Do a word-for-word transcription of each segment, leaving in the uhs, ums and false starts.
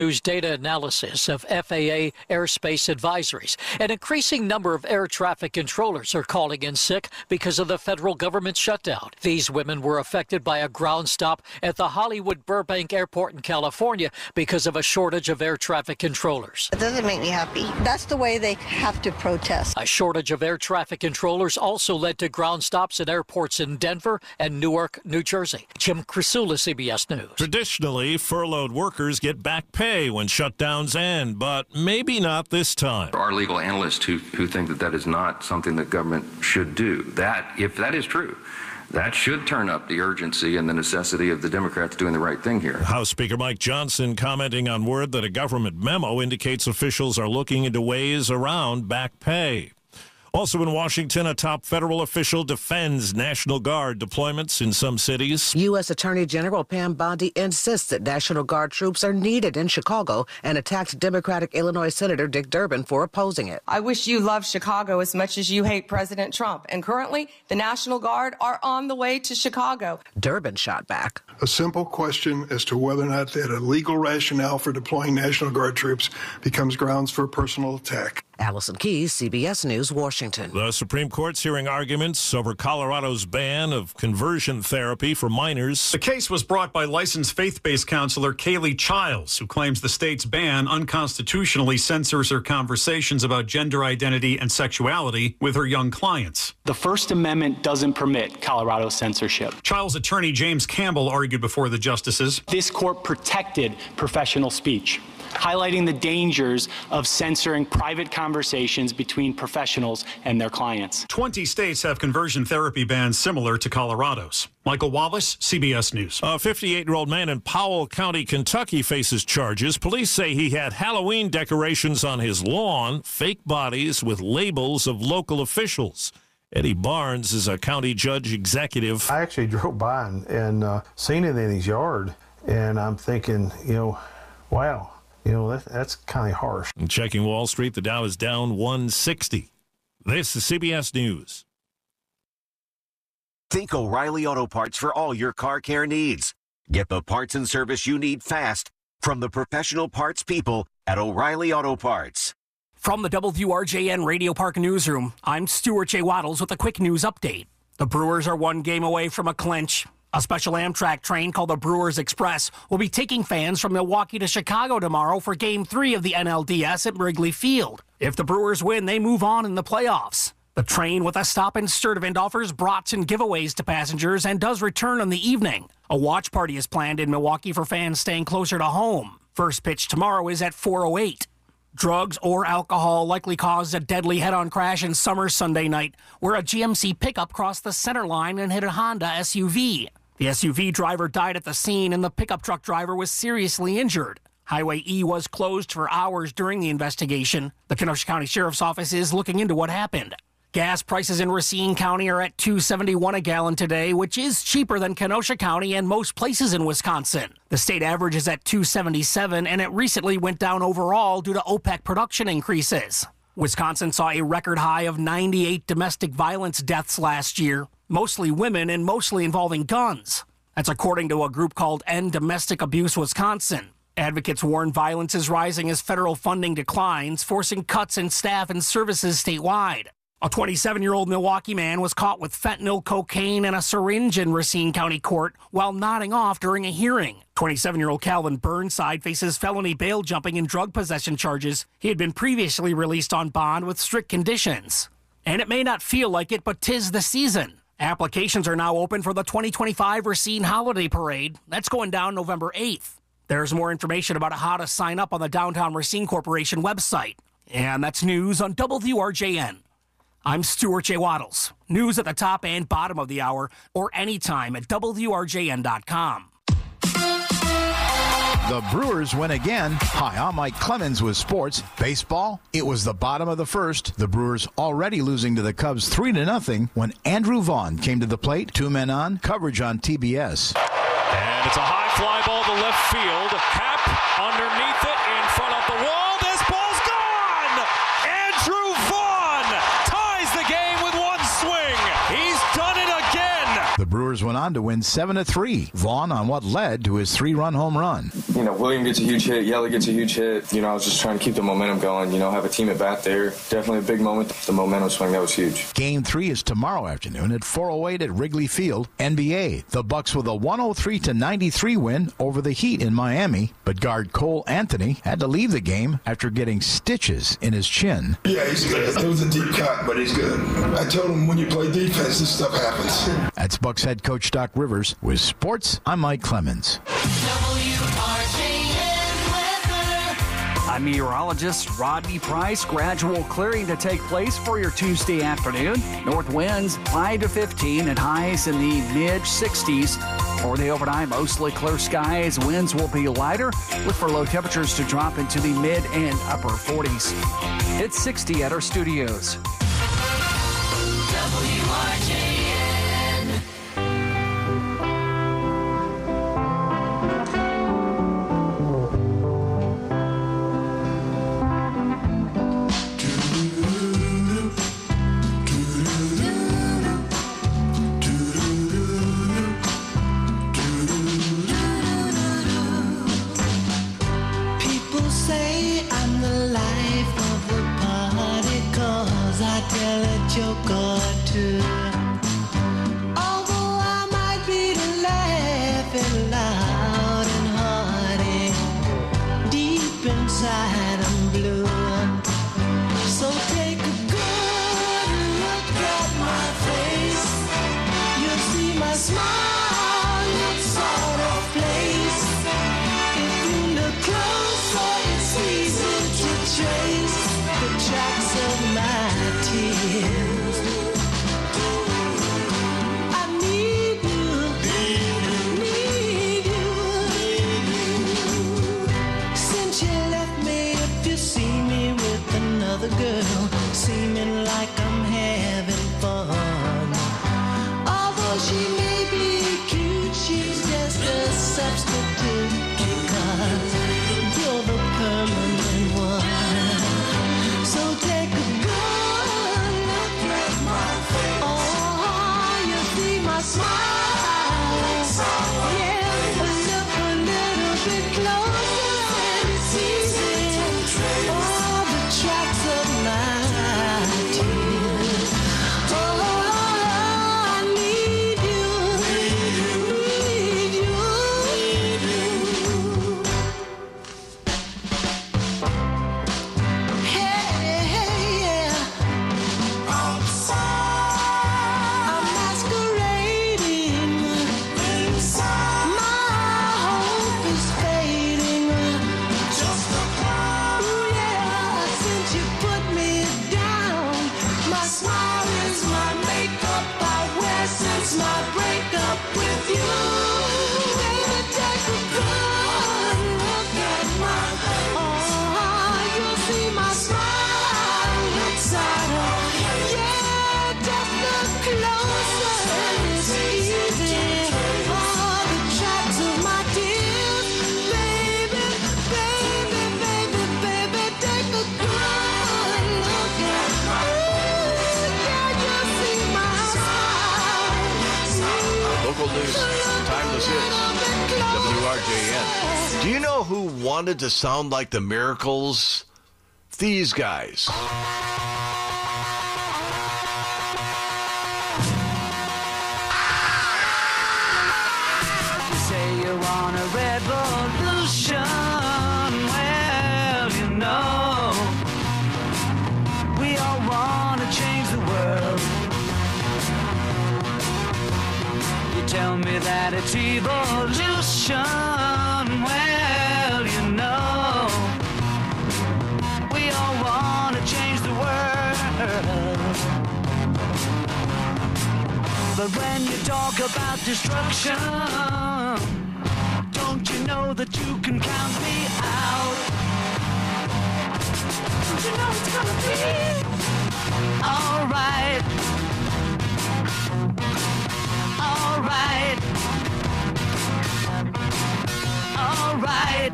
News data analysis of F A A airspace advisories. An increasing number of air traffic controllers are calling in sick because of the federal government shutdown. These women were affected by a ground stop at the Hollywood Burbank Airport in California because of a shortage of air traffic controllers. It doesn't make me happy. That's the way they have to protest. A shortage of air traffic controllers also led to ground stops at airports in Denver and Newark, New Jersey. Jim Crisula, C B S News. Traditionally, furloughed workers get back pay when shutdowns end, but maybe not this time. There are legal analysts who, who think that that is not something that government should do. That, if that is true, that should turn up the urgency and the necessity of the Democrats doing the right thing here. House Speaker Mike Johnson commenting on word that a government memo indicates officials are looking into ways around back pay. Also in Washington, a top federal official defends National Guard deployments in some cities. U S. Attorney General Pam Bondi insists that National Guard troops are needed in Chicago and attacked Democratic Illinois Senator Dick Durbin for opposing it. I wish you loved Chicago as much as you hate President Trump. And currently, the National Guard are on the way to Chicago. Durbin shot back. A simple question as to whether or not they had a legal rationale for deploying National Guard troops becomes grounds for a personal attack. Allison Keyes, C B S News, Washington. The Supreme Court's hearing arguments over Colorado's ban of conversion therapy for minors. The case was brought by licensed faith-based counselor Kaylee Childs, who claims the state's ban unconstitutionally censors her conversations about gender identity and sexuality with her young clients. The First Amendment doesn't permit Colorado censorship. Child's attorney James Campbell argued before the justices. This court protected professional speech, highlighting the dangers of censoring private conversations between professionals and their clients. twenty states have conversion therapy bans similar to Colorado's. Michael Wallace, C B S News. A fifty-eight-year-old man in Powell County, Kentucky faces charges. Police say he had Halloween decorations on his lawn, fake bodies with labels of local officials. Eddie Barnes is a county judge executive. I actually drove by and, and uh, seen it in his yard, and I'm thinking, you know, wow. You know, that, that's kind of harsh. And checking Wall Street, the Dow is down one sixty. This is C B S News. Think O'Reilly Auto Parts for all your car care needs. Get the parts and service you need fast from the professional parts people at O'Reilly Auto Parts. From the W R J N Radio Park Newsroom, I'm Stuart J. Waddles with a quick news update. The Brewers are one game away from a clinch. A special Amtrak train called the Brewers Express will be taking fans from Milwaukee to Chicago tomorrow for Game three of the N L D S at Wrigley Field. If the Brewers win, they move on in the playoffs. The train with a stop in Sturtevant offers brats and giveaways to passengers and does return in the evening. A watch party is planned in Milwaukee for fans staying closer to home. First pitch tomorrow is at four oh eight. Drugs or alcohol likely caused a deadly head-on crash in Summer Sunday night, where a G M C pickup crossed the center line and hit a Honda S U V. The S U V driver died at the scene, and the pickup truck driver was seriously injured. Highway E was closed for hours during the investigation. The Kenosha County Sheriff's Office is looking into what happened. Gas prices in Racine County are at two seventy-one a gallon today, which is cheaper than Kenosha County and most places in Wisconsin. The state average is at two seventy-seven, and it recently went down overall due to OPEC production increases. Wisconsin saw a record high of ninety-eight domestic violence deaths last year, mostly women and mostly involving guns. That's according to a group called End Domestic Abuse Wisconsin. Advocates warn violence is rising as federal funding declines, forcing cuts in staff and services statewide. A twenty-seven-year-old Milwaukee man was caught with fentanyl, cocaine, and a syringe in Racine County Court while nodding off during a hearing. twenty-seven-year-old Calvin Burnside faces felony bail jumping and drug possession charges. He had been previously released on bond with strict conditions. And it may not feel like it, but 'tis the season. Applications are now open for the twenty twenty-five Racine Holiday Parade. That's going down November eighth. There's more information about how to sign up on the Downtown Racine Corporation website. And that's news on W R J N. I'm Stuart J. Waddles. News at the top and bottom of the hour, or anytime at W R J N dot com. The Brewers win again. Hi, I'm Mike Clemens with sports. Baseball, it was the bottom of the first. The Brewers already losing to the Cubs three to nothing when Andrew Vaughn came to the plate. Two men on, coverage on T B S. And it's a high fly ball to left field. Happ underneath it, in front of the wall. This ball's gone! Andrew Vaughn ties the game with one swing. He's done it again. The Brewers went on to win seven to three. Vaughn on what led to his three-run home run. you know, William gets a huge hit, Yelly gets a huge hit. You know, I was just trying to keep the momentum going, you know, have a team at bat there. Definitely a big moment. The momentum swing, that was huge. Game three is tomorrow afternoon at four oh eight at Wrigley Field. N B A, the Bucks with a one oh three to ninety-three win over the Heat in Miami, but guard Cole Anthony had to leave the game after getting stitches in his chin. Yeah, he's good. It was a deep cut, but he's good. I told him when you play defense, this stuff happens. That's Bucks head coach Doc Rivers. With sports, I'm Mike Clemens. I'm meteorologist Rodney Price. Gradual clearing to take place for your Tuesday afternoon. North winds five to fifteen and highs in the mid sixties. For the overnight, mostly clear skies. Winds will be lighter. Look for low temperatures to drop into the mid and upper forties. It's sixty at our studios. W R J N. People say I'm the life of the party 'cause I tell a joke or two. Although I might be laughing loud and hearty, deep inside I'm blue. So take a good look at my face. You'll see my smile looks out of place. If you look closer, it's easy to trace the tracks of my tears. I need you, need you. Since you left me, if you see me with another girl, seeming like I'm having fun. Although she may be cute, she's just a substitute because you're the permanent one. So take a good look at my face. Oh, you see my smile. Yeah, look a little bit closer and it's easy. All the tracks of my tears. Oh, I need you, need you. Hey, hey, yeah. Outside, I'm masquerading. Inside, my hope is fading. Just a cloud. Ooh, yeah. Since you put me down, my smile is my makeup I wear since my breakup with you. Baby, take a good look at my face. Oh, you'll see my smile inside of. Yeah, just look closer and it's easy. All the tracks of my tears. Baby, baby, baby, baby, take a good look at my face. Yeah, you'll see my smile. Local news, timeless hits, W R J N. Do you know who wanted to sound like the Miracles? These guys. You say you want a revolution. Well, you know, we all want to change the world. You tell me that it's evolution. Well, you know, we all want to change the world. But when you talk about destruction, don't you know that you can count me out? Don't you know it's gonna be alright? Alright. Alright.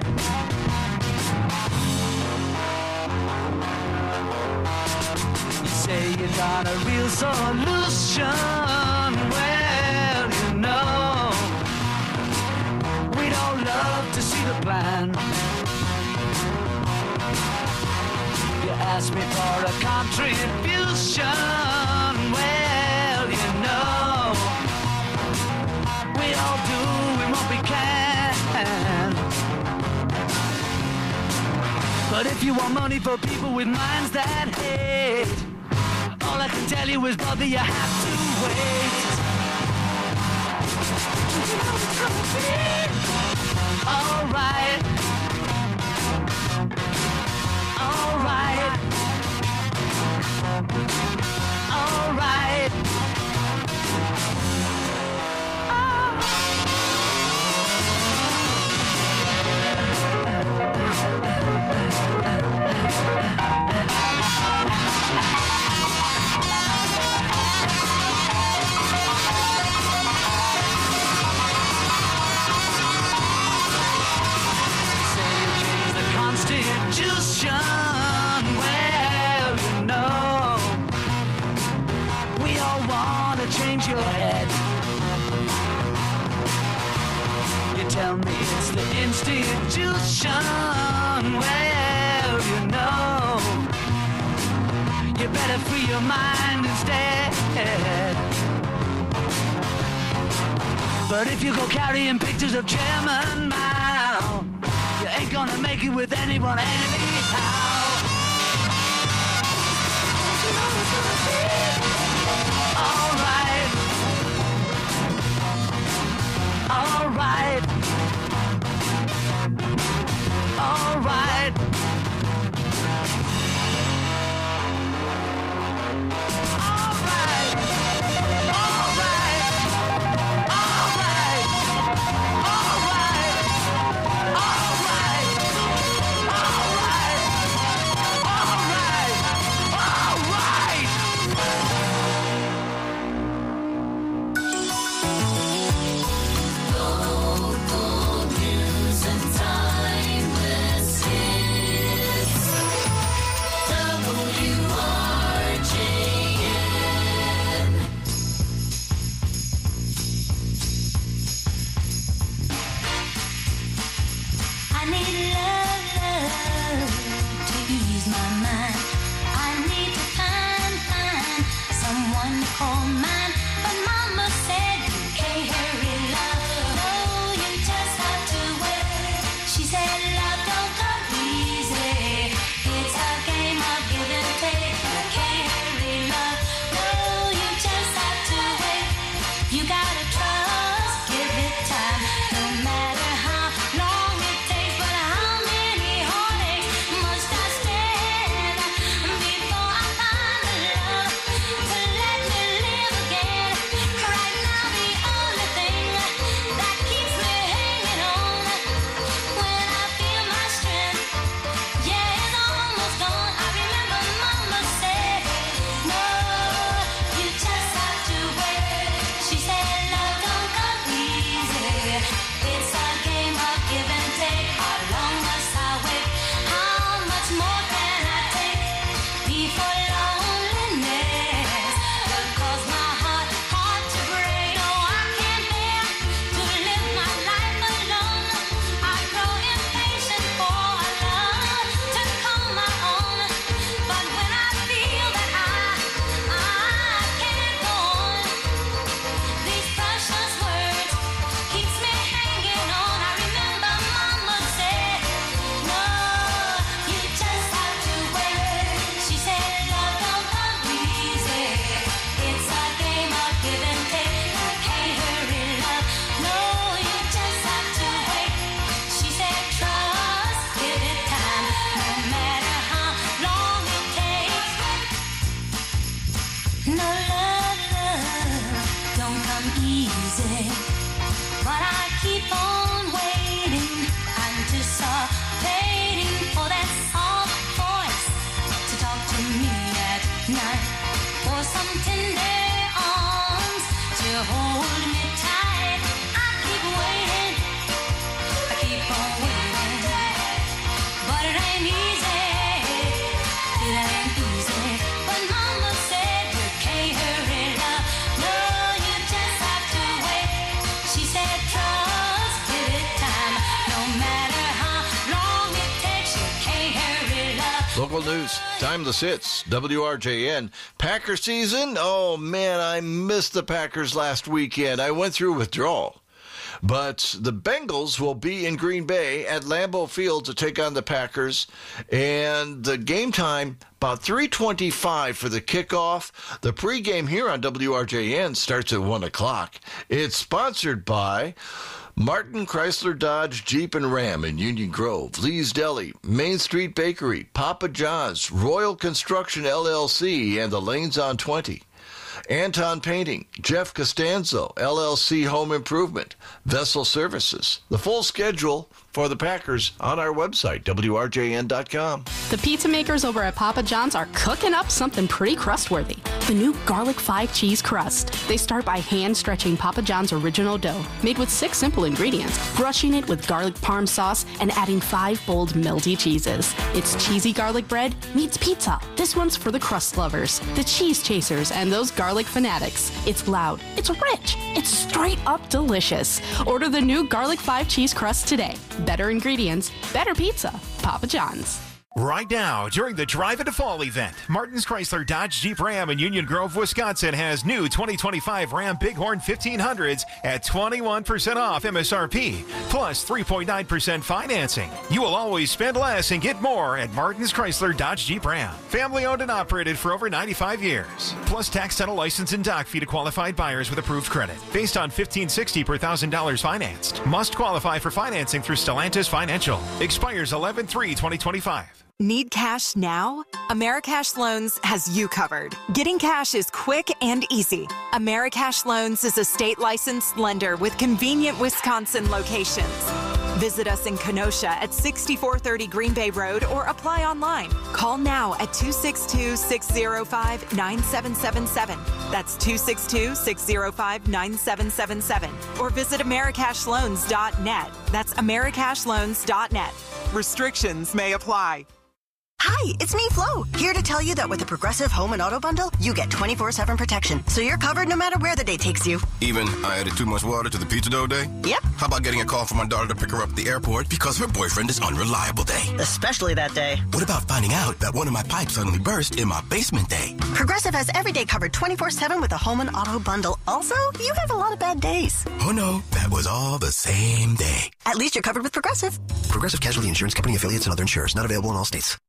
You say you got a real solution. Well, you know, we'd all love to see the plan. You asked me for a contribution. Well, you know, we all do what we can. But if you want money for people with minds that hate, all I can tell you is, brother, you have to wait. Alright. Alright. Alright. Constitution, well, you know, we all want to change your head. You tell me it's the institution, well, you know, you better free your mind instead. But if you go carrying pictures of Chairman Mao, you ain't gonna make it with anyone anyhow. Alright. Alright. Alright. No matter how Local news, timeless hits, W R J N. Packer season? Oh, man, I missed the Packers last weekend. I went through withdrawal. But the Bengals will be in Green Bay at Lambeau Field to take on the Packers. And the game time, about three twenty-five for the kickoff. The pregame here on W R J N starts at one o'clock. It's sponsored by Martin Chrysler Dodge Jeep and Ram in Union Grove, Lee's Deli, Main Street Bakery, Papa John's, Royal Construction L L C, and the Lanes on twenty. Anton Painting, Jeff Costanzo, L L C Home Improvement, Vessel Services. The full schedule for the Packers on our website, W R J N dot com. The pizza makers over at Papa John's are cooking up something pretty crustworthy. The new garlic five cheese crust. They start by hand stretching Papa John's original dough, made with six simple ingredients, brushing it with garlic parm sauce and adding five bold melty cheeses. It's cheesy garlic bread meets pizza. This one's for the crust lovers, the cheese chasers, and those garlic fanatics. It's loud, it's rich, it's straight up delicious. Order the new garlic five cheese crust today. Better ingredients, better pizza. Papa John's. Right now, during the Drive Into Fall event, Martin's Chrysler Dodge Jeep Ram in Union Grove, Wisconsin has new twenty twenty-five Ram Bighorn fifteen hundreds at twenty-one percent off M S R P, plus three point nine percent financing. You will always spend less and get more at Martin's Chrysler Dodge Jeep Ram. Family owned and operated for over ninety-five years. Plus tax, title, license, and dock fee to qualified buyers with approved credit. Based on fifteen sixty per one thousand dollars financed. Must qualify for financing through Stellantis Financial. Expires eleven three twenty twenty-five. Need cash now? Americash Loans has you covered. Getting cash is quick and easy. Americash Loans is a state licensed lender with convenient Wisconsin locations. Visit us in Kenosha at sixty-four thirty Green Bay Road or apply online. Call now at two six two, six zero five, nine seven seven seven. That's two six two, six zero five, nine seven seven seven. Or visit Americash Loans dot net. That's Americash Loans dot net. Restrictions may apply. Hi, it's me, Flo, here to tell you that with the Progressive Home and Auto Bundle, you get twenty-four seven protection, so you're covered no matter where the day takes you. Even I added too much water to the pizza dough day? Yep. How about getting a call from my daughter to pick her up at the airport because her boyfriend is unreliable day? Especially that day. What about finding out that one of my pipes suddenly burst in my basement day? Progressive has every day covered twenty-four seven with the Home and Auto Bundle. Also, you have a lot of bad days. Oh no, that was all the same day. At least you're covered with Progressive. Progressive Casualty Insurance Company affiliates and other insurers. Not available in all states.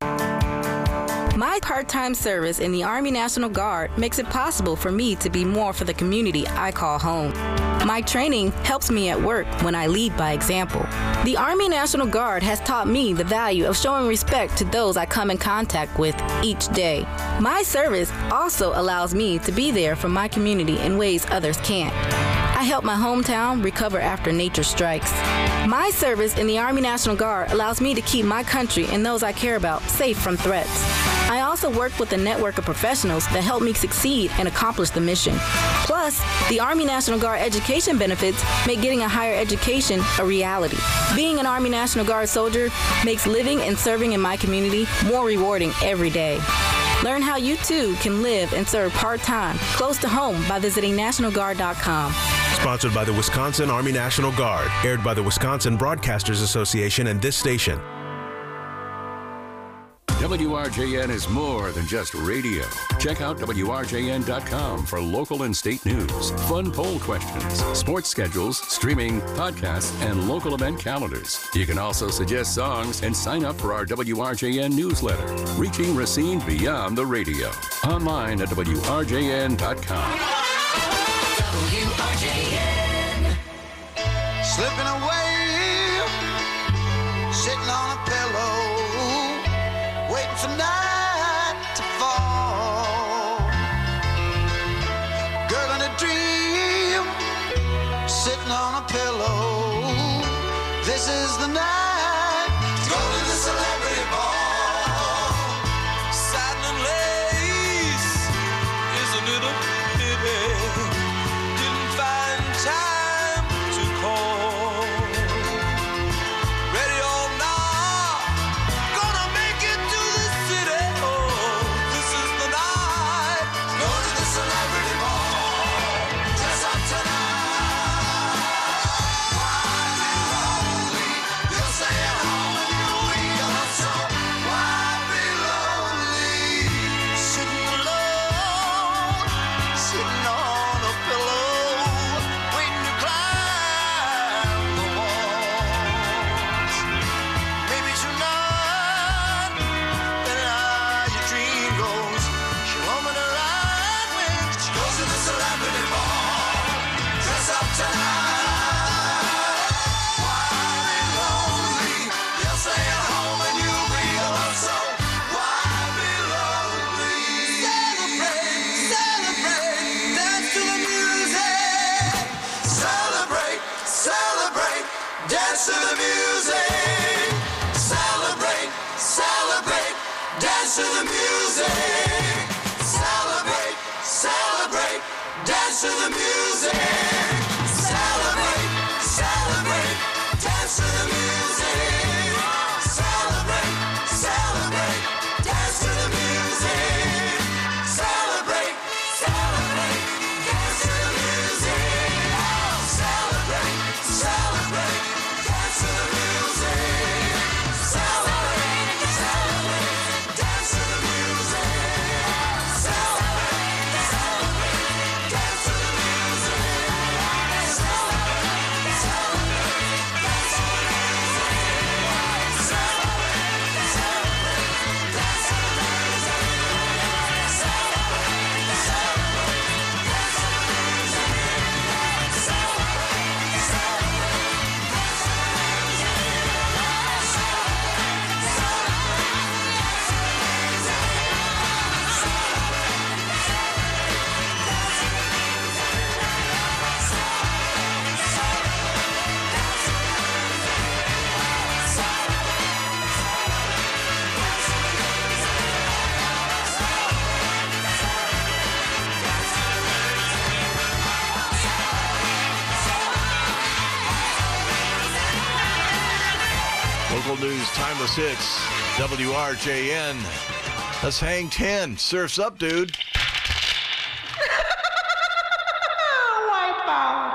My part-time service in the Army National Guard makes it possible for me to be more for the community I call home. My training helps me at work when I lead by example. The Army National Guard has taught me the value of showing respect to those I come in contact with each day. My service also allows me to be there for my community in ways others can't. I help my hometown recover after nature strikes. My service in the Army National Guard allows me to keep my country and those I care about safe from threats. I also work with a network of professionals that help me succeed and accomplish the mission. Plus, the Army National Guard education benefits make getting a higher education a reality. Being an Army National Guard soldier makes living and serving in my community more rewarding every day. Learn how you too can live and serve part-time, close to home by visiting National Guard dot com. Sponsored by the Wisconsin Army National Guard. Aired by the Wisconsin Broadcasters Association and this station. W R J N is more than just radio. Check out W R J N dot com for local and state news, fun poll questions, sports schedules, streaming, podcasts, and local event calendars. You can also suggest songs and sign up for our W R J N newsletter, reaching Racine beyond the radio. Online at W R J N dot com. W R J N. Slipping away, sitting on a pillow, waiting for night to fall. Girl in a dream, sitting on a pillow. This is the night to go to the celebrity ball. Satin and lace, isn't it a pity? Didn't find time to call. Ready or not, gonna make it to the city. dance to the music. Celebrate, celebrate, dance to the music. Celebrate, celebrate, dance to the music. Celebrate, celebrate, dance to the music. Celebrate, celebrate, dance to the music. Celebrate, celebrate, dance to the music. Celebrate, celebrate, dance to the music. Celebrate, celebrate, dance to the music. Celebrate, celebrate, dance to the music. Celebrate, celebrate, dance to the music. Celebrate, celebrate, dance to the music. Celebrate, Local news, timeless hits, W R J N. Let's hang ten. Surf's up, dude. Wipe out.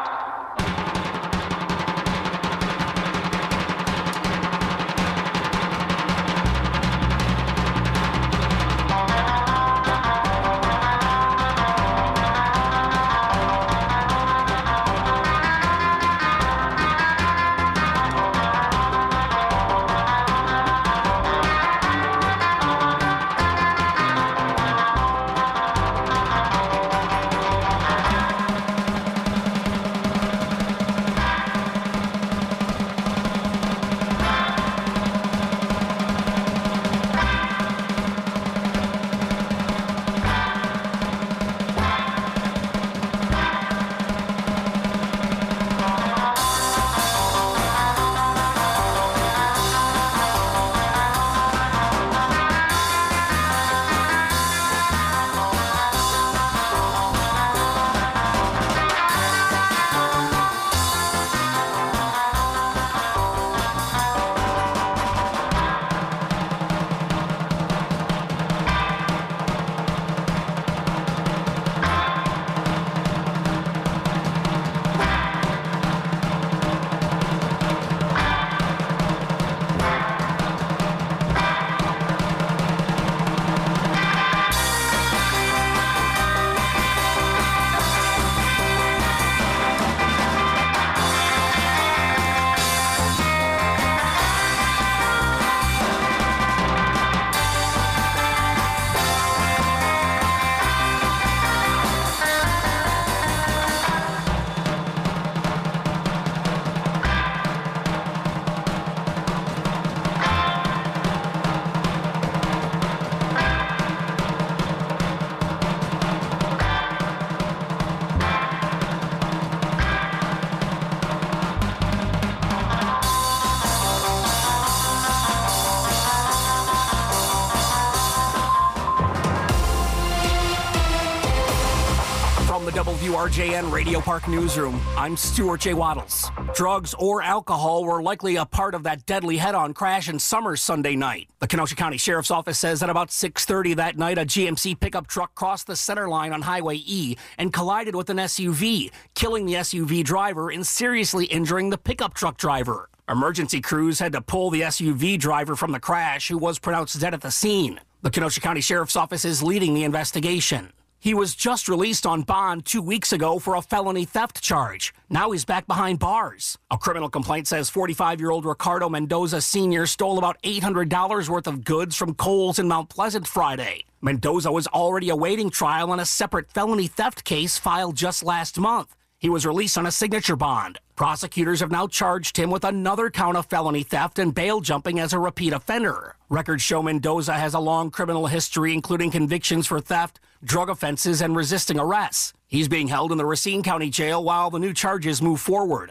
W R J N Radio Park Newsroom, I'm Stuart J. Waddles. Drugs or alcohol were likely a part of that deadly head-on crash in Summers Sunday night. The Kenosha County Sheriff's Office says at about six thirty that night, a G M C pickup truck crossed the center line on Highway E and collided with an S U V, killing the S U V driver and seriously injuring the pickup truck driver. Emergency crews had to pull the S U V driver from the crash, who was pronounced dead at the scene. The Kenosha County Sheriff's Office is leading the investigation. He was just released on bond two weeks ago for a felony theft charge. Now he's back behind bars. A criminal complaint says forty-five-year-old Ricardo Mendoza Senior stole about eight hundred dollars worth of goods from Kohl's in Mount Pleasant Friday. Mendoza was already awaiting trial on a separate felony theft case filed just last month. He was released on a signature bond. Prosecutors have now charged him with another count of felony theft and bail jumping as a repeat offender. Records show Mendoza has a long criminal history, including convictions for theft, drug offenses, and resisting arrests. He's being held in the Racine County Jail while the new charges move forward.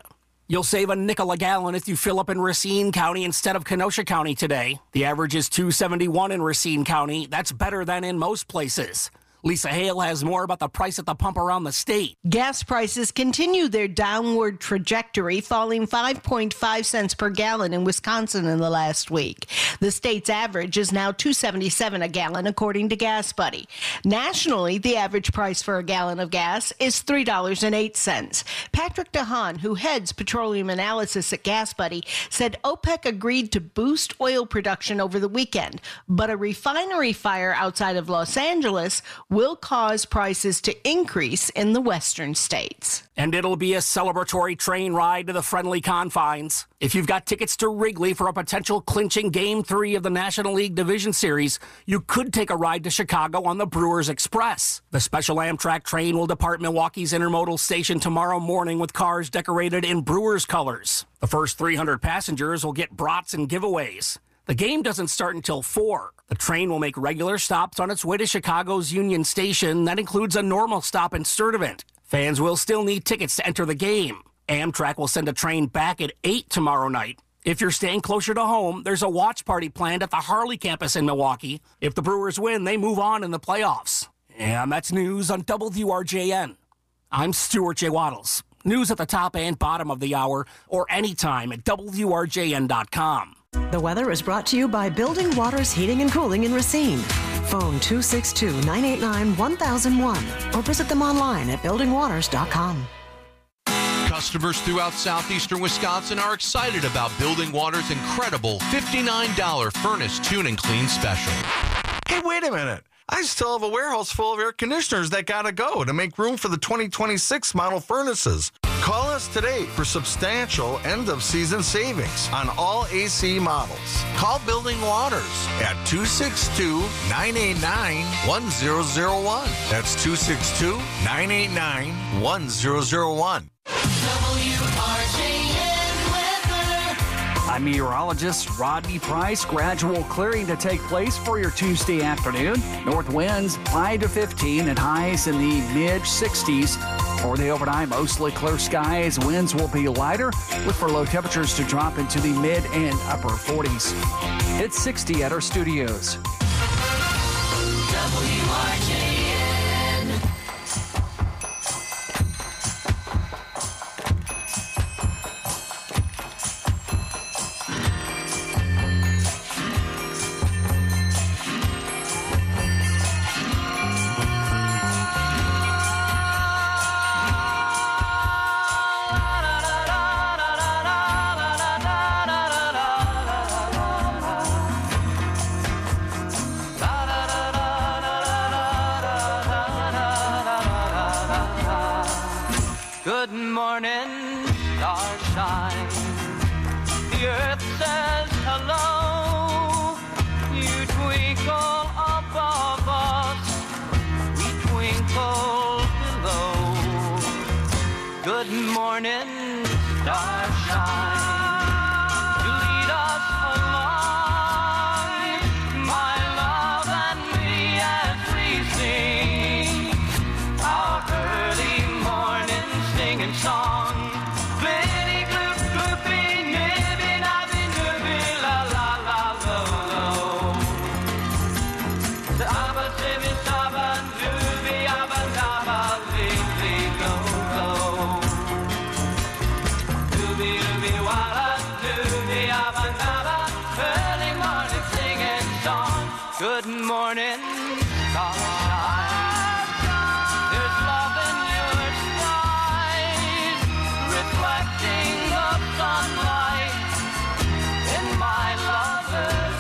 You'll save a nickel a gallon if you fill up in Racine County instead of Kenosha County today. The average is two seventy-one in Racine County. That's better than in most places. Lisa Hale has more about the price at the pump around the state. Gas prices continue their downward trajectory, falling five point five cents per gallon in Wisconsin in the last week. The state's average is now two seventy-seven a gallon, according to Gas Buddy. Nationally, the average price for a gallon of gas is three dollars and eight cents. Patrick DeHaan, who heads petroleum analysis at Gas Buddy, said OPEC agreed to boost oil production over the weekend, but a refinery fire outside of Los Angeles will cause prices to increase in the western states. And it'll be a celebratory train ride to the friendly confines. If you've got tickets to Wrigley for a potential clinching Game three of the National League Division Series, you could take a ride to Chicago on the Brewers Express. The special Amtrak train will depart Milwaukee's intermodal station tomorrow morning with cars decorated in Brewers colors. The first three hundred passengers will get brats and giveaways. The game doesn't start until four. The train will make regular stops on its way to Chicago's Union Station. That includes a normal stop in Sturtevant. Fans will still need tickets to enter the game. Amtrak will send a train back at eight tomorrow night. If you're staying closer to home, there's a watch party planned at the Harley campus in Milwaukee. If the Brewers win, they move on in the playoffs. And that's news on W R J N. I'm Stuart J. Waddles. News at the top and bottom of the hour or anytime at W R J N dot com. The weather is brought to you by Building Waters Heating and Cooling in Racine. Phone two six two, nine eight nine, one thousand one or visit them online at building waters dot com. Customers throughout southeastern Wisconsin are excited about Building Water's incredible fifty-nine dollars furnace tune and clean special. Hey, wait a minute. I still have a warehouse full of air conditioners that gotta go to make room for the twenty twenty-six model furnaces. Call us today for substantial end-of-season savings on all A C models. Call Building Waters at two six two, nine eight nine, one zero zero one. That's two six two, nine eight nine, one zero zero one. W R J N weather. I'm meteorologist Rodney Price. Gradual clearing to take place for your Tuesday afternoon. North winds five to fifteen and highs in the mid sixties. For the overnight, mostly clear skies. Winds will be lighter. Look for low temperatures to drop into the mid and upper forties. It's sixty at our studios. W R J N. Good morning, starshine. The earth says hello. You twinkle above us, we twinkle below. Good morning, starshine. You lead us along, my love and me, as we sing our early morning singing song. Glitty, gloop, gloopy, nibby, nabby, nibby, la, la, la, lo, lo. The abba, sibby, sabba, doobie, abba, dabba, lee, lee, lo, lo. Doobie, doobie, walla, doobie, abba, dabba, early morning singing song. Good morning, starshine. There's love in your eyes, reflecting the sunlight in my lover's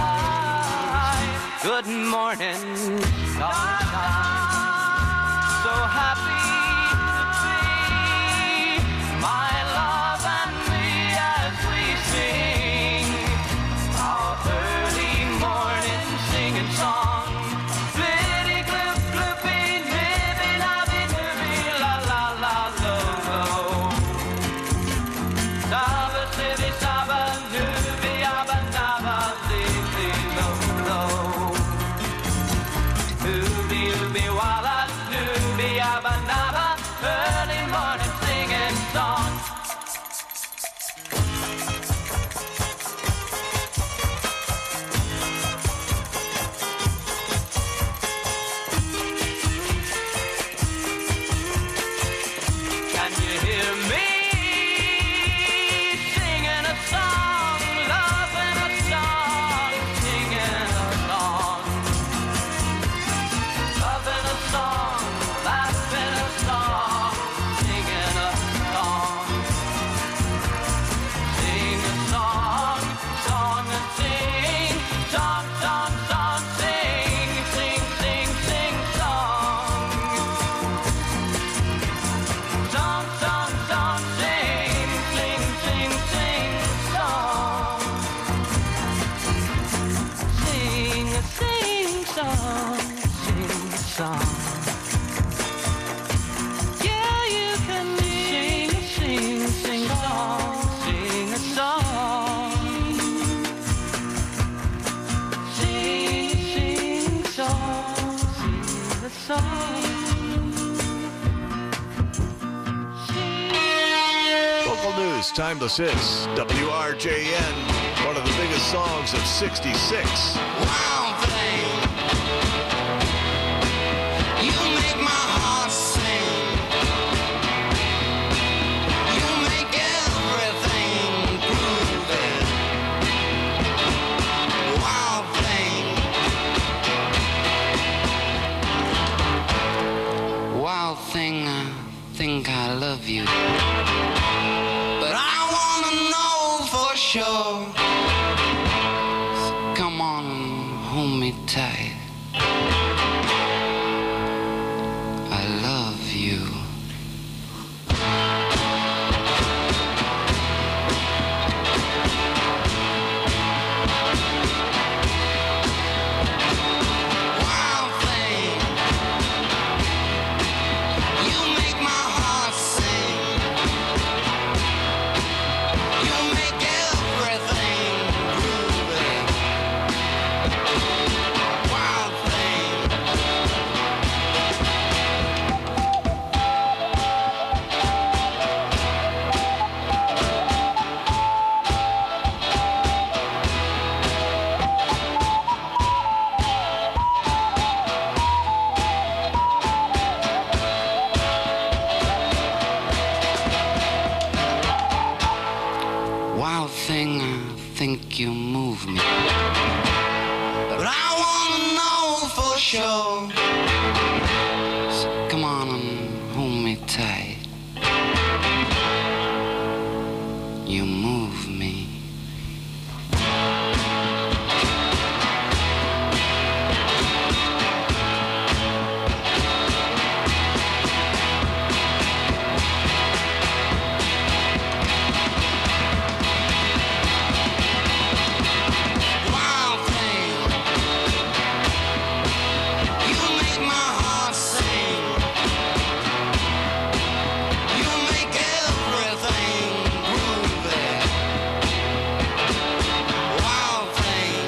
eyes. Good morning, starshine. So happy to be my love and me as we sing our early morning singing song. Glitty, gloop, gloopy, nibby, nabby, nibby, la, la, la, lo, lo. Dabba, sibby, sabba, doobie, abba, dabba, lee, lee, lo, lo. Doobie, doobie, walla, doobie, abba, dabba. song. Yeah, you can sing, sing, sing a song, sing a song. Sing, sing a song, sing a song. Local news, timeless hits. W R J N, one of the biggest songs of sixty-six. Wild thing, you make my heart sing. You make everything groovy. Wild thing, wild thing, I think I love you. But I wanna know for sure. So come on and hold me tight. I love you. Wild thing, you make my heart sing. You make everything groovy. Wild thing. Wild thing, I think you move me. But I wanna know for sure. So come on and hold me tight. You move me. Wild thing, you make my heart sing. You make everything groovy. Wild thing,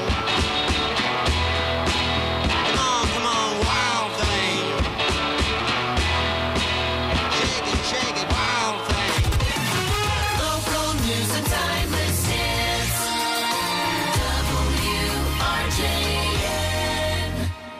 come on, come on, wild thing. Shake it, shake it, wild thing. Local news and timeless hits. W R J N.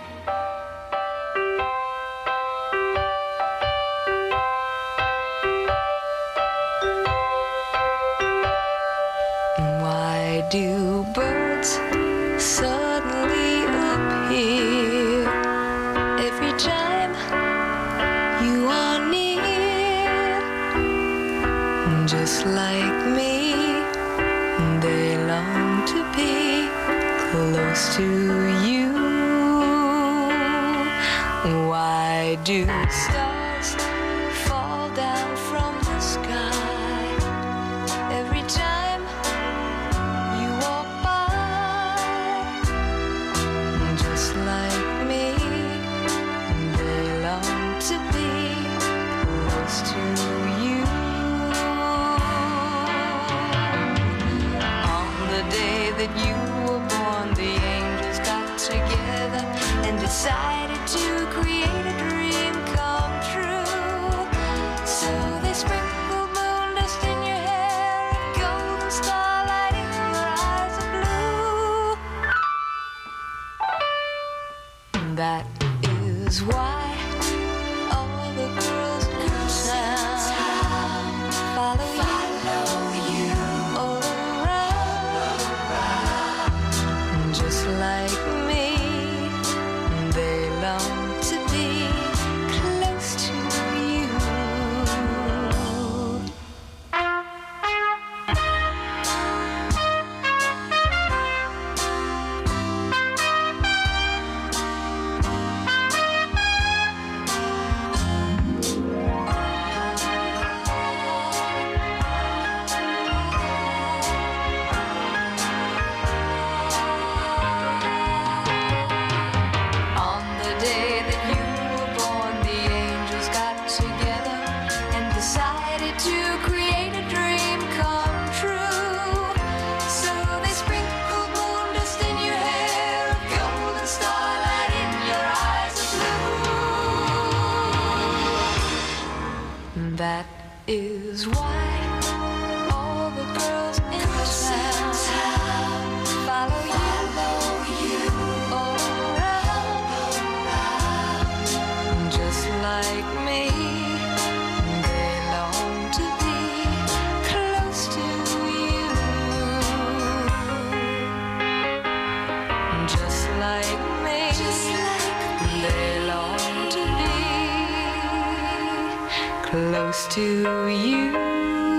Why do birds suddenly appear every time you are near? Just like me, they long to be close to you. Why do stars fall down from the sky every time you walk by? Just like me, they long to be close to you. On the day that you were born, the angels got together and decided to create a dream come true. So they sprinkled moon dust in your hair and golden starlight in your eyes of blue. That is why all the girls in town follow you all around. Just like me, they long to be close to you. close to you.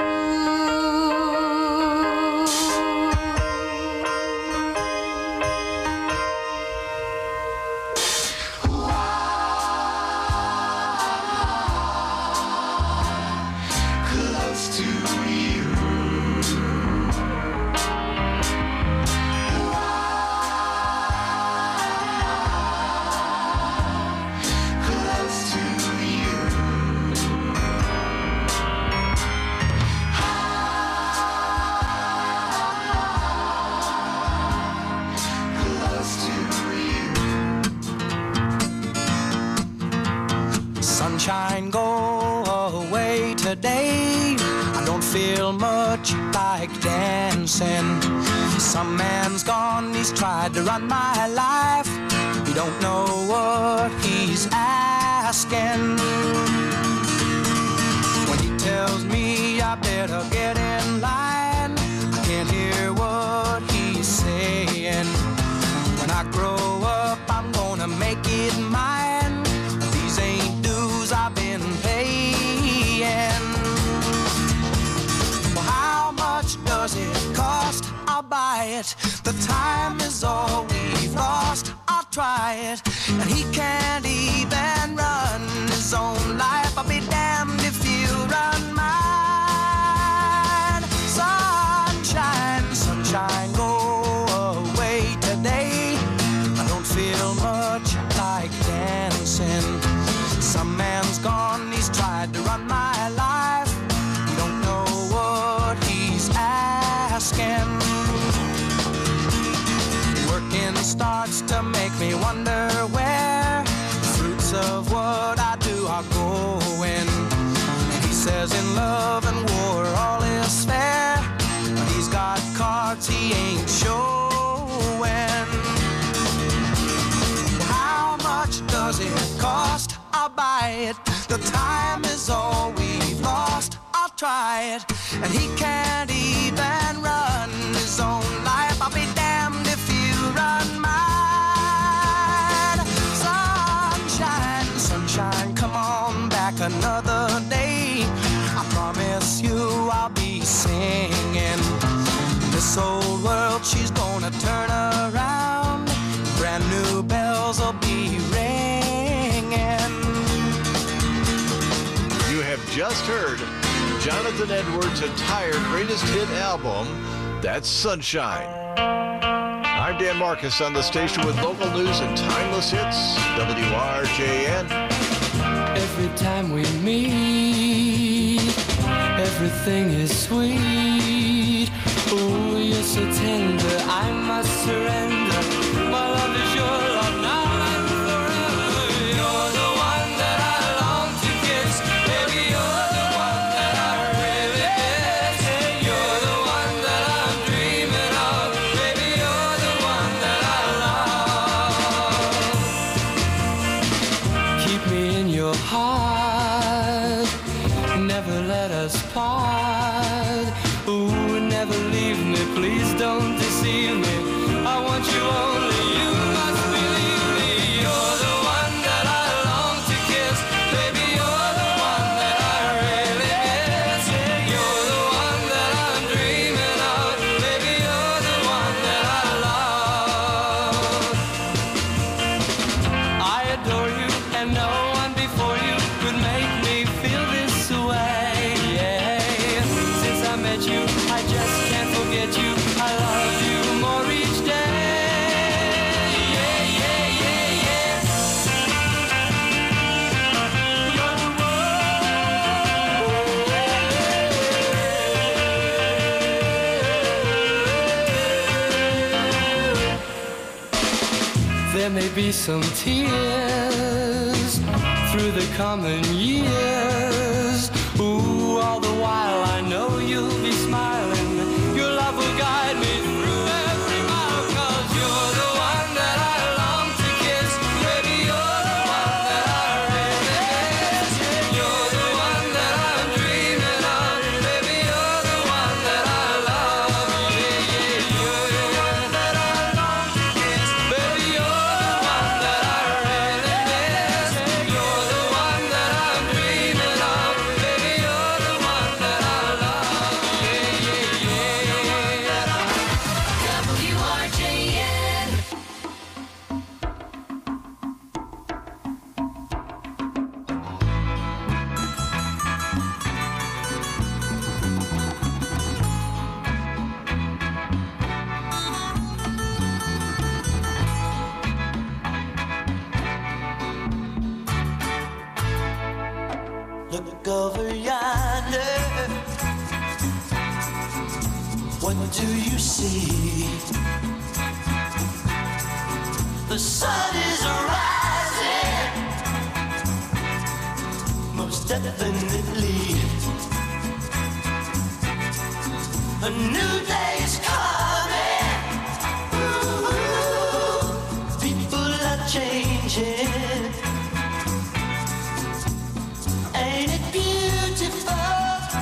Close to you. Close to you. Close to you. Sunshine, go away today. I don't feel much like dancing. Some man's gone, he's tried to run my life. He don't know what he's asking. When he tells me I better get in line, I can't hear what he's saying. When I grow up, I'm gonna make it mine. These ain't dues I've been paying. Well, how much does it cost? I'll buy it. The time is all we've lost. I'll try it. And he can't even run his own life. I'll be damned if you run mine. Sunshine, sunshine, go away today. I don't feel much like dancing. Some man's gone, he's tried to run my life. You don't know what he's asking. Working starts to make me wonder where the fruits of what I do are going. And he says in love and war all is fair, but he's got cards he ain't showing. How much does it cost? I'll buy it. The time is all we've lost. I'll try it. And he can't even run his own life. I'll be damned if you run mine. Sunshine, sunshine, come on back another day. I promise you I'll be singing. This old world, she's gonna turn around. Brand new bells will be ringing. You have just heard Jonathan Edwards' entire greatest hit album, that's Sunshine. I'm Dan Marcus on the station with local news and timeless hits, W R J N. Every time we meet, everything is sweet. Oh, you're so tender, I must surrender. My love is your love now and forever. You're the one that I long to kiss. Baby, you're the one that I really miss. You're the one that I'm dreaming of. Baby, you're the one that I love. Keep me in your heart. Never let us part. Ooh, never leave me. Please don't deceive me. I want you only. You must believe me. You're the one that I long to kiss. Baby, you're the one that I really miss. You're the one that I'm dreaming of. Baby, you're the one that I love. I adore you, and no one before you could make me feel this way. Yeah. Since I met you, I just can't forget you. I love you more each day. Yeah, yeah, yeah, yeah. You're the one. There may be some tears through the coming years. Ooh, all the while I know you'll be smiling. Your love will guide me through every mile. 'Cause you're the one that I long to kiss. Baby, you're the one that I really miss. You're the one that I'm dreaming of. Baby, you're the one that I love. Yeah, yeah, you're the one that I long to kiss. Baby, you're the one that I really miss. You're the one that I'm dreaming of. Look over yonder. What do you see? The sun is rising, most definitely. A new day is coming. Ooh, people are changing. Ain't it beautiful?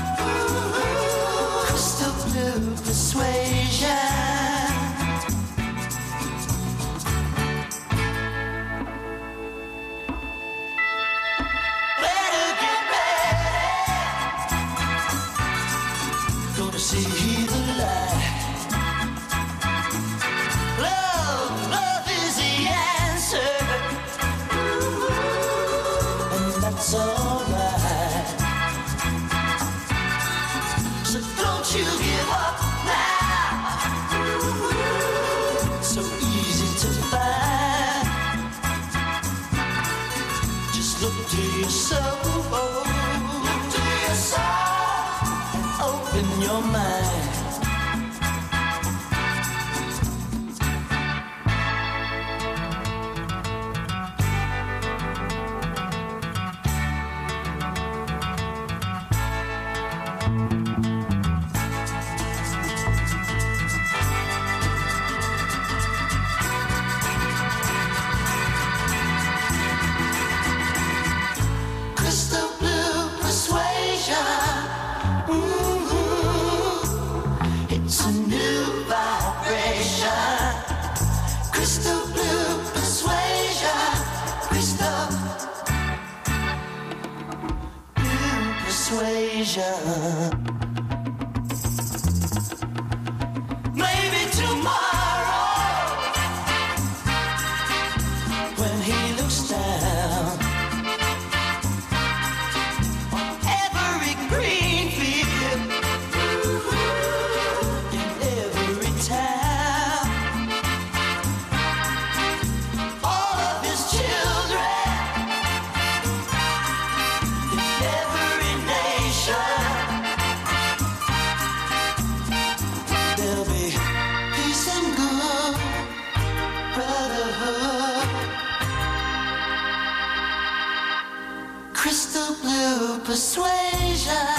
Ooh, crystal blue persuasion. Better get ready. Gonna see the light. Love, love is the answer. Ooh, and that's alright. So don't you give up now. Ooh, so easy to find. Just look to your soul. Look to your soul and open your mind. Crystal blue persuasion. Ooh, it's a new vibration. Crystal blue persuasion. Crystal blue persuasion. Maybe tomorrow, when he looks down, every green field in every town, all of his children in every nation, there'll be peace and good brotherhood. Crystal blue persuasion.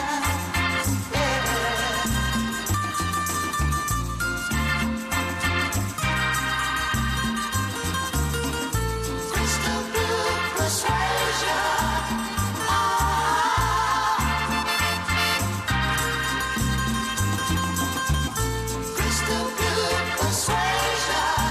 Crystal blue persuasion. Crystal blue persuasion.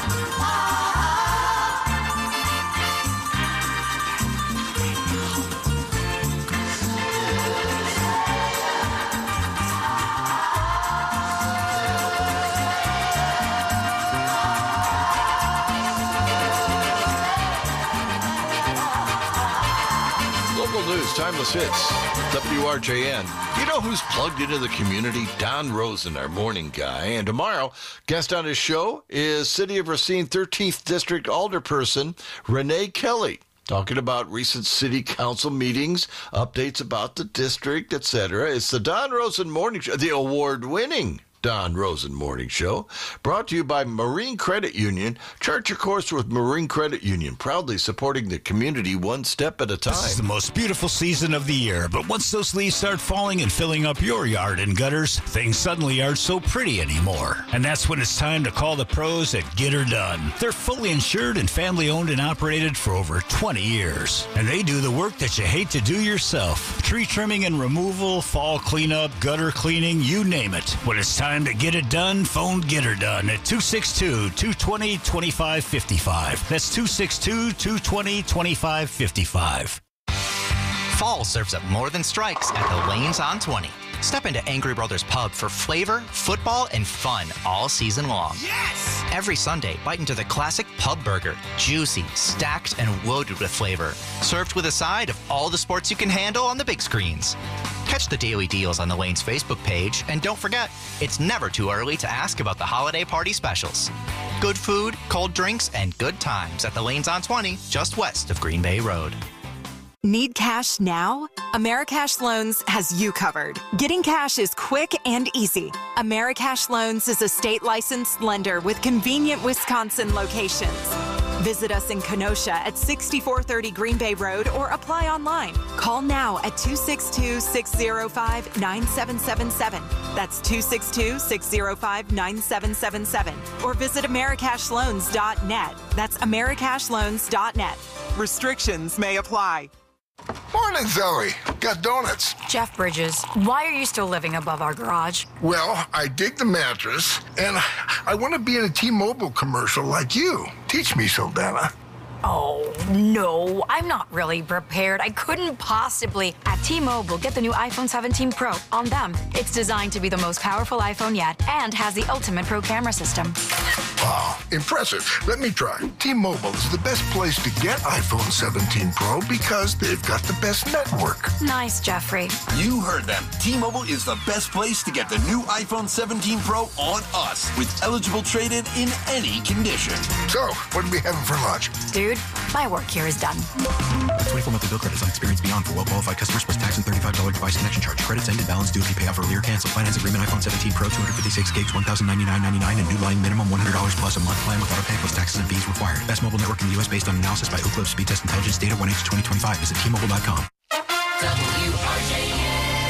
Local news, timeless hits, W R J N. You know who's plugged into the community? Don Rosen, our morning guy. And tomorrow, guest on his show is City of Racine thirteenth District Alderperson Renee Kelly, talking about recent city council meetings, updates about the district, et cetera. It's the Don Rosen Morning Show, the award-winning Don Rosen Morning Show, brought to you by Marine Credit Union. Chart your course with Marine Credit Union, proudly supporting the community one step at a time. This is the most beautiful season of the year, but once those leaves start falling and filling up your yard and gutters, things suddenly aren't so pretty anymore. And that's when it's time to call the pros at Get Her Done. They're fully insured and family owned and operated for over twenty years. And they do the work that you hate to do yourself. Tree trimming and removal, fall cleanup, gutter cleaning, you name it. When it's time to get it done, phone Get Her Done at two six two, two two zero, two five five five. That's two six two, two two zero, two five five five. Fall serves up more than strikes at the Lanes on twenty. Step into Angry Brothers Pub for flavor, football, and fun all season long. Yes! Every Sunday, bite into the classic pub burger. Juicy, stacked, and loaded with flavor. Served with a side of all the sports you can handle on the big screens. Catch the daily deals on the Lanes Facebook page, and don't forget, it's never too early to ask about the holiday party specials. Good food, cold drinks, and good times at the Lanes on twenty, just west of Green Bay Road. Need cash now? Americash Loans has you covered. Getting cash is quick and easy. Americash Loans is a state licensed lender with convenient Wisconsin locations. Visit us in Kenosha at sixty-four thirty Green Bay Road or apply online. Call now at two six two, six zero five, nine seven seven seven. That's two six two, six zero five, nine seven seven seven. Or visit americash loans dot net. That's americash loans dot net. Restrictions may apply. Morning, Zoe. Got donuts. Jeff Bridges, why are you still living above our garage? Well, I dig the mattress, and I want to be in a T-Mobile commercial like you. Teach me, Saldana. Oh, no, I'm not really prepared. I couldn't possibly. At T-Mobile, get the new iPhone seventeen Pro on them. It's designed to be the most powerful iPhone yet and has the ultimate pro camera system. Wow, impressive. Let me try. T-Mobile is the best place to get iPhone seventeen Pro because they've got the best network. Nice, Jeffrey. You heard them. T-Mobile is the best place to get the new iPhone seventeen Pro on us with eligible trade-in in any condition. So, what are we having for lunch? Dude, my work here is done. twenty-four monthly bill credits on Experience Beyond for well-qualified customers plus tax and thirty-five dollars device connection charge. Credits ended, balance due if you pay off earlier. Cancel. Finance agreement iPhone seventeen Pro, two hundred fifty-six gigs, one thousand ninety-nine ninety-nine, and new line minimum one hundred dollars plus a month plan with auto pay plus taxes and fees required. Best mobile network in the U S based on analysis by Ookla Speed Test Intelligence Data one H twenty twenty-five. Visit T Mobile dot com. W R J N.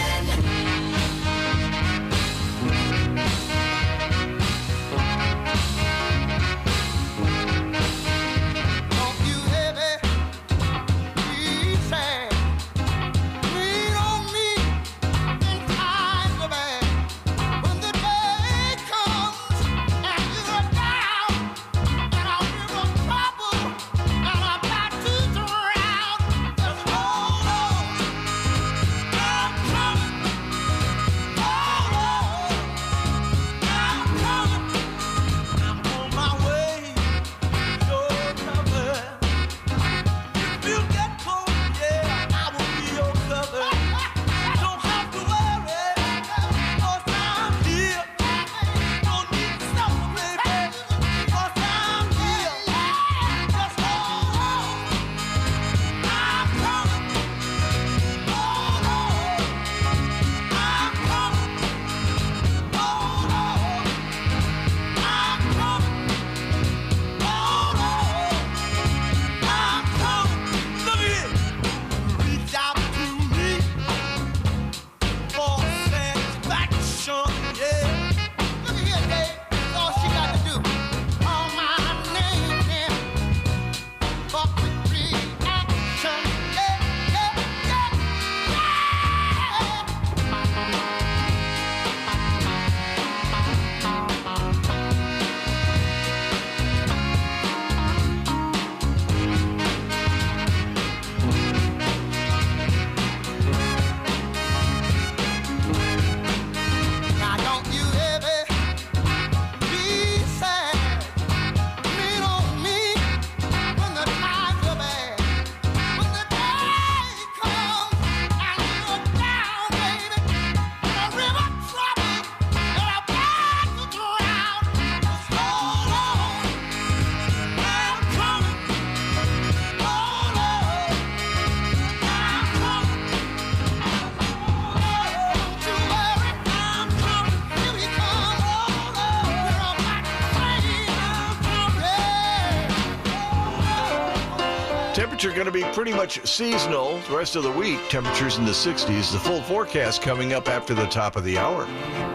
Temperature going to be pretty much seasonal the rest of the week. Temperatures in the sixties. The full forecast coming up after the top of the hour.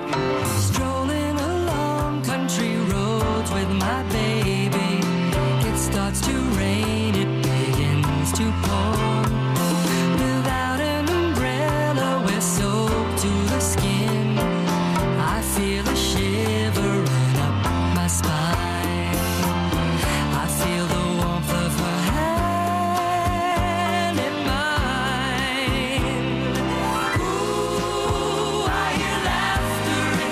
Strolling along country roads with my baby. It starts to rain, it begins to pour. Without an umbrella, we're soaked to the skin. I feel a shiver run up my spine. I feel the warmth of her hand in mine. Ooh, I hear laughter in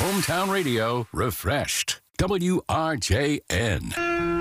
Hometown Radio refreshed. W R J N.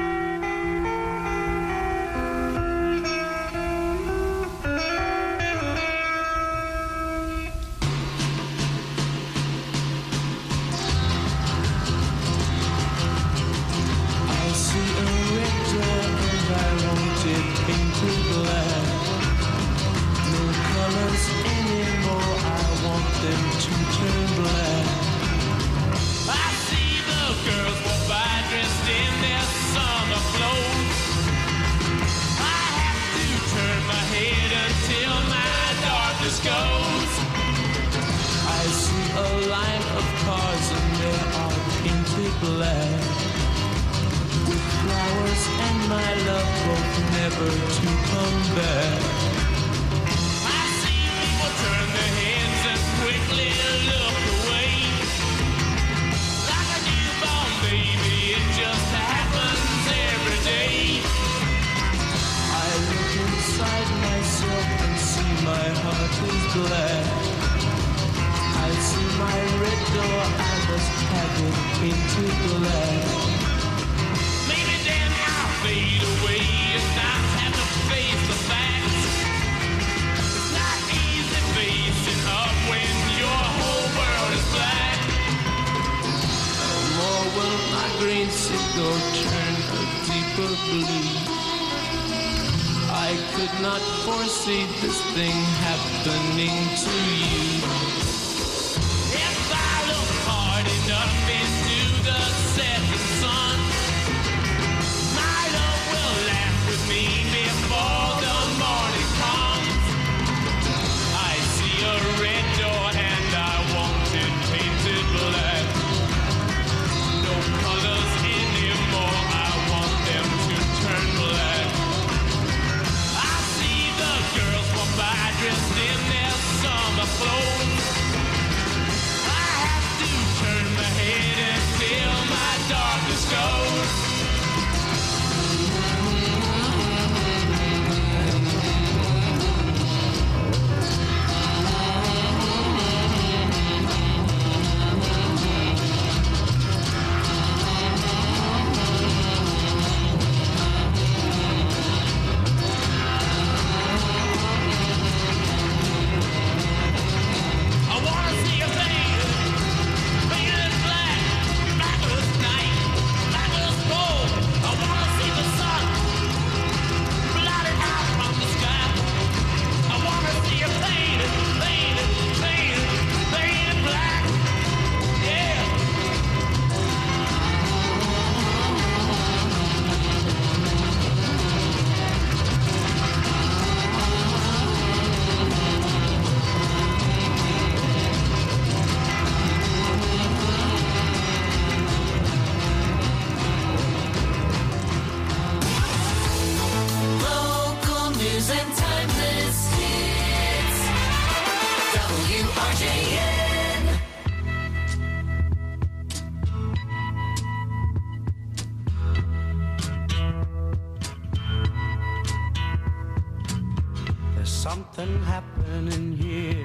Something happening here,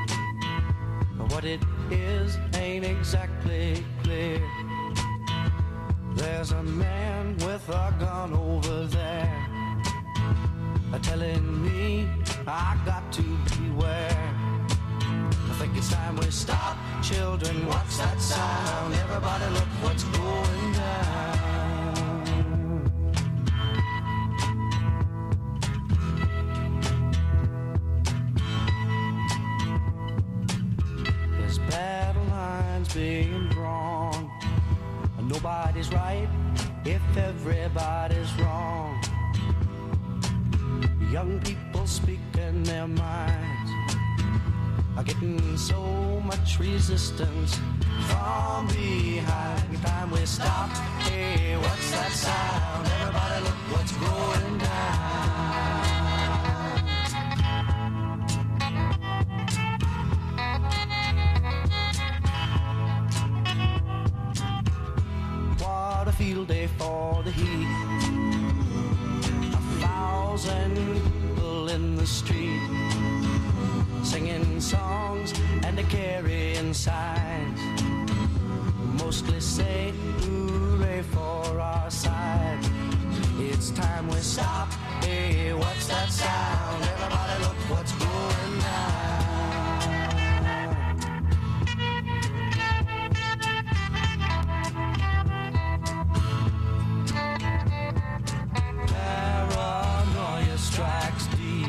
but what it is ain't exactly clear. There's a man with a gun over there, telling me I got to beware. I think it's time we stop, children. What's that sound? Everybody, look what's going down. Being drawn, nobody's right if everybody's wrong. Young people speaking their minds are getting so much resistance from behind. Time we stop. Hey, what's that sound? Everybody, look what's going down. Field day for the heat. A thousand people in the street, singing songs and a carrying signs. mostly say hooray for our side. It's time we stop. Hey, what's that sound? Everybody look what's going down. Paranoia strikes deep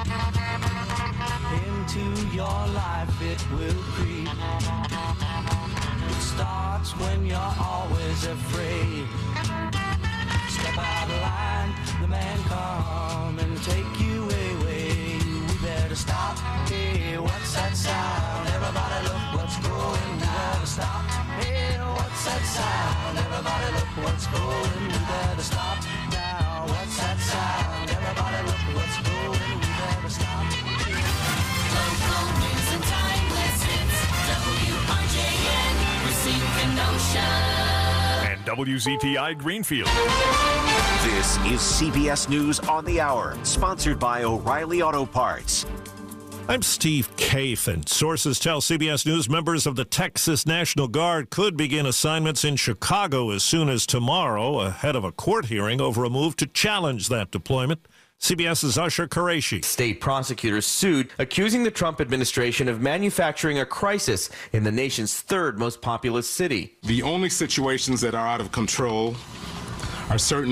into your life, it will creep. It starts when you're always afraid. Step out of line, the man come and take you away. We better stop. Hey, what's that sound? Everybody look what's going. We better stop. Hey, what's that sound? Everybody look what's going. We better stop now. What's that sound? Everybody look what's going. We better stop. Local news and timeless hits. W R J N, Racine Kenosha. And W Z T I Greenfield. This is C B S News on the Hour, sponsored by O'Reilly Auto Parts. I'm Steve Kaif, sources tell C B S News members of the Texas National Guard could begin assignments in Chicago as soon as tomorrow, ahead of a court hearing over a move to challenge that deployment. CBS's Usher Qureshi. State prosecutors sued, accusing the Trump administration of manufacturing a crisis in the nation's third most populous city. The only situations that are out of control are certain